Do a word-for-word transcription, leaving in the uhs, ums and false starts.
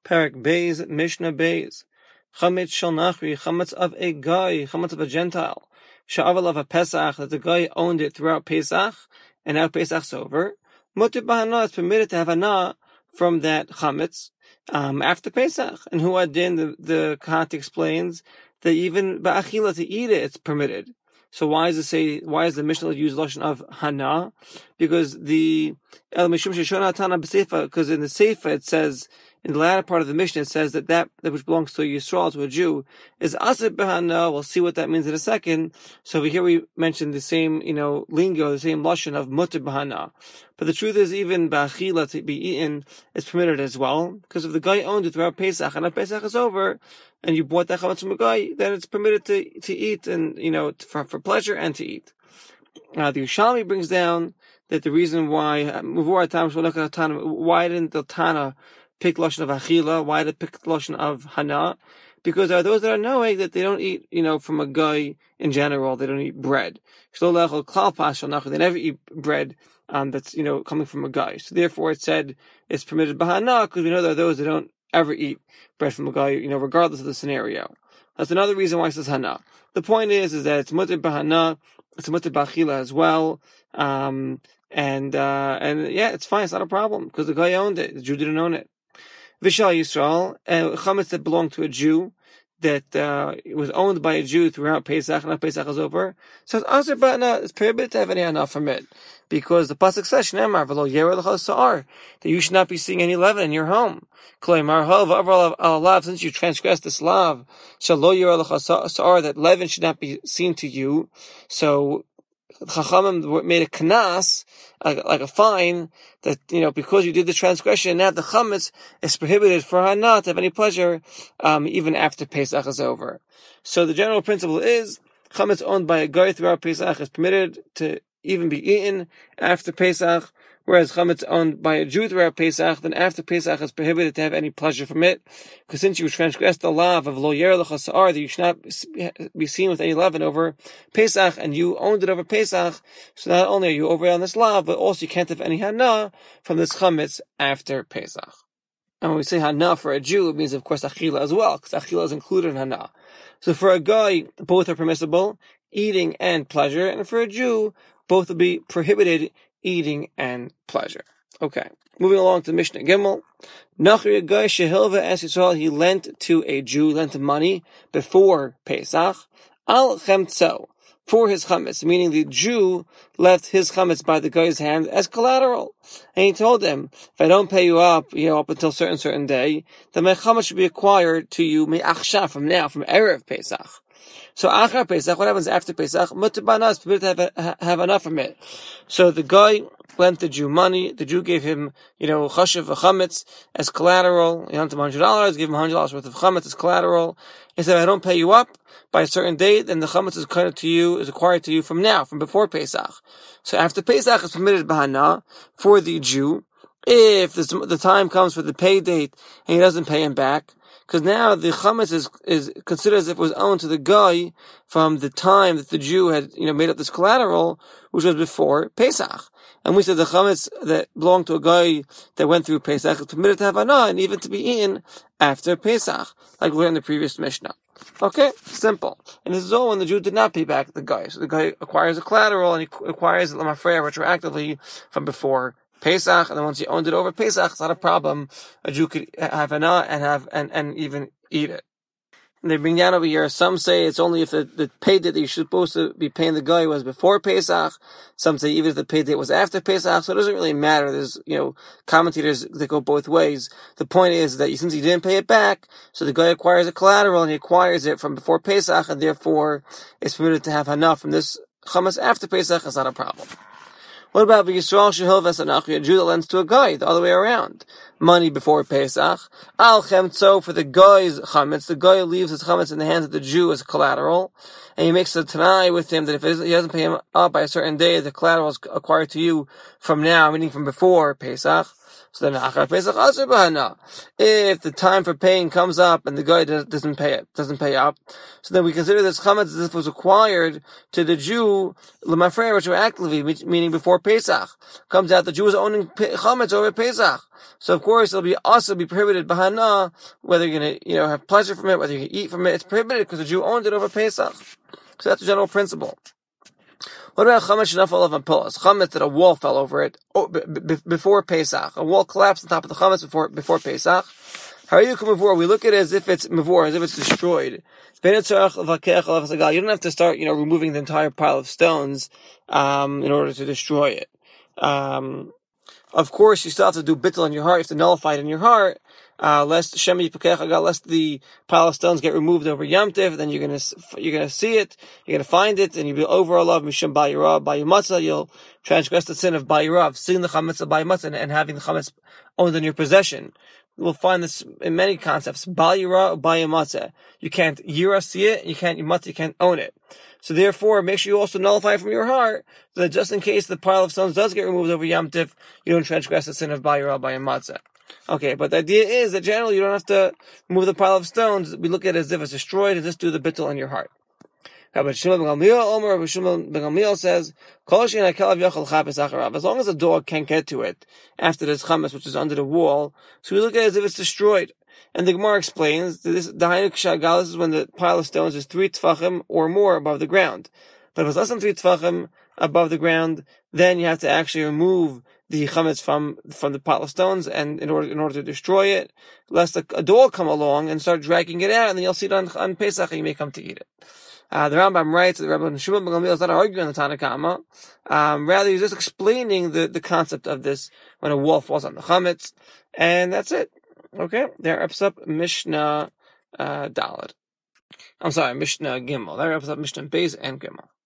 Parak Beis, Mishnah Beis. Chametz shel nachri, chametz of a guy, chametz of a Gentile. Sha'aval of a Pesach, that the guy owned it throughout Pesach, and now Pesach's over. Mutter b'hana, is permitted to have hana from that chametz um, after Pesach. And who adin, the, the Kant explains that even ba'achila, to eat it, it's permitted. So why does it say, why is the Mishnah use lashon of hana? Because the el mishum sheshona tana b'seifa, because in the seifa it says, in the latter part of the Mishnah, it says that that, that which belongs to a Yisrael, to a Jew, is asir b'hana. We'll see what that means in a second. So over here we mentioned the same, you know, lingo, the same lashon of mutter b'hana. But the truth is, even ba'achila, to be eaten, is permitted as well. Because if the guy owned it throughout Pesach, and if Pesach is over, and you bought that chametz from a guy, then it's permitted to to eat, and, you know, for, for pleasure and to eat. Uh, the Yerushalmi brings down that the reason why, why didn't the Tana pick lashon of achila? Why did it pick lashon of hana? Because there are those that are knowing that they don't eat, you know, from a guy in general. They don't eat bread. They never eat bread um, that's, you know, coming from a guy. So therefore, it said it's permitted b'hana, because we know there are those that don't ever eat bread from a guy, you know, regardless of the scenario. That's another reason why it says hana. The point is, is that it's mutter b'hana, it's mutter b'achila as well. Um, and, uh, and yeah, it's fine. It's not a problem because the guy owned it. The Jew didn't own it. Vishal Yisrael, uh, chametz that belonged to a Jew, that uh, it was owned by a Jew throughout Pesach, and now Pesach is over. So it's asur b'hana, it's prohibited to have any hana from it, because the pasuk says, "Shneimar v'lo yereh l'cha sa'ar," that you should not be seeing any leaven in your home. Kloimar hov v'avar alav, since you transgressed this lav, shelo yereh l'cha sa'ar, that leaven should not be seen to you. So Chachamim made a knas, like, like a fine, that, you know, because you did the transgression, now the chametz is prohibited for hana to have any pleasure, um, even after Pesach is over. So the general principle is, chametz owned by a guy throughout Pesach is permitted to even be eaten after Pesach, whereas chametz owned by a Jew throughout Pesach, then after Pesach is prohibited to have any pleasure from it, because since you transgressed the law of lo yereh l'cha sa'ar, that you should not be seen with any leaven over Pesach, and you owned it over Pesach, so not only are you over on this law, but also you can't have any hana from this chametz after Pesach. And when we say hana for a Jew, it means, of course, achila as well, because achila is included in hana. So for a guy, both are permissible, eating and pleasure, and for a Jew, both will be prohibited, eating and pleasure. Okay, moving along to Mishnah Gimel. Nachri, a guy shehilva es Yisrael, he lent to a Jew, lent him money before Pesach, al chemtzo, for his chametz, meaning the Jew left his chametz by the guy's hand as collateral. And he told him, if I don't pay you up, you know, up until a certain, certain day, then my chametz should be acquired to you, me'achsha, from now, from Erev Pesach. So Achar Pesach, what happens after Pesach? Mutter b'hana, is permitted to have, have enough from it. So the guy lent the Jew money. The Jew gave him, you know, chashiv, a chametz as collateral. He lent him one hundred dollars, gave him one hundred dollars worth of chametz as collateral. He said, if I don't pay you up by a certain date, then the chametz is acquired to you, is acquired to you from now, from before Pesach. So after Pesach, it's permitted b'hana for the Jew. If this, the time comes for the pay date and he doesn't pay him back, because now the chametz is, is considered as if it was owned to the guy from the time that the Jew had, you know, made up this collateral, which was before Pesach. And we said the chametz that belonged to a guy that went through Pesach is permitted to have hana and even to be eaten after Pesach, like we learned in the previous Mishnah. Okay, simple. And this is all when the Jew did not pay back the guy. So the guy acquires a collateral and he acquires it lamafreya retroactively from before Pesach, and then once you owned it over Pesach, it's not a problem. A Jew could have hana and have and, and even eat it. And they bring down over here, some say it's only if the, the pay date that you're supposed to be paying the guy was before Pesach. Some say even if the pay date was after Pesach, so it doesn't really matter. There's, you know, commentators that go both ways. The point is that since he didn't pay it back, so the guy acquires a collateral and he acquires it from before Pesach, and therefore it's permitted to have hana from this chametz after Pesach. It's not a problem. What about the Yisrael shehil v'sanachri, a Jew that lends to a guy, the other way around? Money before Pesach. Al chemtzo, for the guy's chametz, the guy leaves his chametz in the hands of the Jew as collateral, and he makes a tanai with him that if he doesn't pay him up by a certain day, the collateral is acquired to you from now, meaning from before Pesach. So then, Achar Pesach Asur Bahana. If the time for paying comes up and the guy doesn't pay it, doesn't pay up, so then we consider this chametz as if it was acquired to the Jew l'mafrei retroactively, meaning before Pesach. Comes out the Jew is owning chametz over Pesach. So of course it'll be also be prohibited bahana, whether you're gonna you know have pleasure from it, whether you can eat from it. It's prohibited because the Jew owned it over Pesach. So that's the general principle. What about chametz shenafal of apilas? Chametz that a wall fell over it oh, b- b- before Pesach. A wall collapsed on top of the chametz before before Pesach. How are you mavur? We look at it as if it's mavur, as if it's destroyed. You don't have to start, you know, removing the entire pile of stones um, in order to destroy it. Um, of course, you still have to do bittul in your heart. You have to nullify it in your heart. Uh, lest Shemi Pekecha, lest the pile of stones get removed over Yom Tiv, then you're gonna you're gonna see it, you're gonna find it, and you'll be over Allah Mishum Bayirav Bayimatzah. You'll transgress the sin of Bayirav, seeing the chametz of Bayimatzah and, and having the chametz owned in your possession. We'll find this in many concepts. Bayira or Bayimatzah. You can't yira see it, you can't yimatzah, you can't own it. So therefore, make sure you also nullify it from your heart, so that just in case the pile of stones does get removed over Yom Tiv, you don't transgress the sin of Bayira or Bayimatzah. Okay, but the idea is that generally you don't have to move the pile of stones. We look at it as if it's destroyed and just do the bittul in your heart. Rabbi Shimon ben Gamliel, Omer, Rabbi Shimon ben Gamliel says, as long as a dog can't get to it after this chametz, which is under the wall, so we look at it as if it's destroyed. And the Gemara explains that this, the Hainuk Shagal, this is when the pile of stones is three tfachim or more above the ground. But if it's less than three tfachim above the ground, then you have to actually remove the chametz from from the pile of stones, and in order in order to destroy it, lest a, a dog come along and start dragging it out, and then you'll see it on, on Pesach, and you may come to eat it. Uh, the Rambam writes that the Rabbi Shimon ben Gamliel is not arguing on the Tanna Kama. Um, rather, he's just explaining the, the concept of this when a wall falls on the chametz, and that's it. Okay, there wraps up Mishnah uh, Daled. I'm sorry, Mishnah Gimel. That wraps up Mishnah Beis and Gimel.